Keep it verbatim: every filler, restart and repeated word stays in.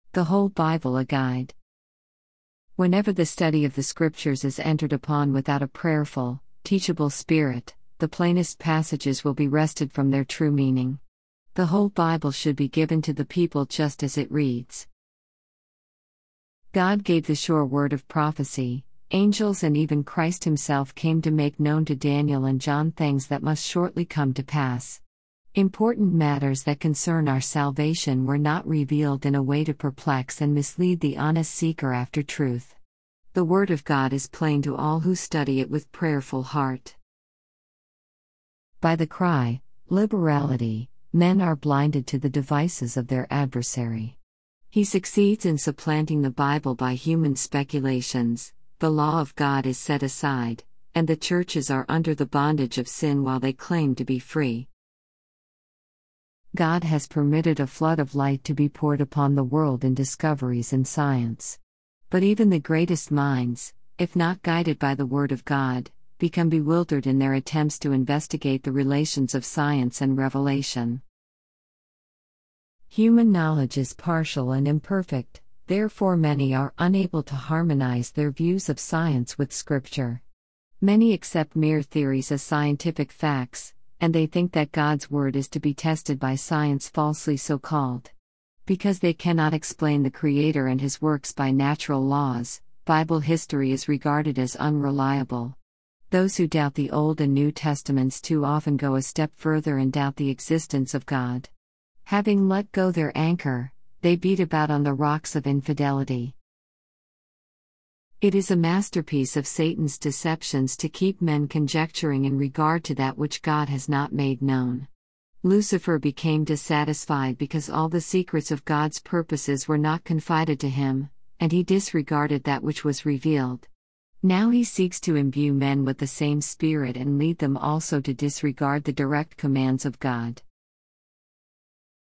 The whole Bible a guide. Whenever the study of the Scriptures is entered upon without a prayerful, teachable spirit, the plainest passages will be wrested from their true meaning. The whole Bible should be given to the people just as it reads. God gave the sure word of prophecy. Angels and even Christ himself came to make known to Daniel and John things that must shortly come to pass. Important matters that concern our salvation were not revealed in a way to perplex and mislead the honest seeker after truth. The Word of God is plain to all who study it with prayerful heart. By the cry, liberality, men are blinded to the devices of their adversary. He succeeds in supplanting the Bible by human speculations. The law of God is set aside, and the churches are under the bondage of sin while they claim to be free. God has permitted a flood of light to be poured upon the world in discoveries in science. But even the greatest minds, if not guided by the Word of God, become bewildered in their attempts to investigate the relations of science and revelation. Human knowledge is partial and imperfect. Therefore, many are unable to harmonize their views of science with Scripture. Many accept mere theories as scientific facts, and they think that God's Word is to be tested by science, falsely so called. Because they cannot explain the Creator and His works by natural laws, Bible history is regarded as unreliable. Those who doubt the Old and New Testaments too often go a step further and doubt the existence of God. Having let go their anchor, they beat about on the rocks of infidelity. It is a masterpiece of Satan's deceptions to keep men conjecturing in regard to that which God has not made known. Lucifer became dissatisfied because all the secrets of God's purposes were not confided to him, and he disregarded that which was revealed. Now he seeks to imbue men with the same spirit and lead them also to disregard the direct commands of God.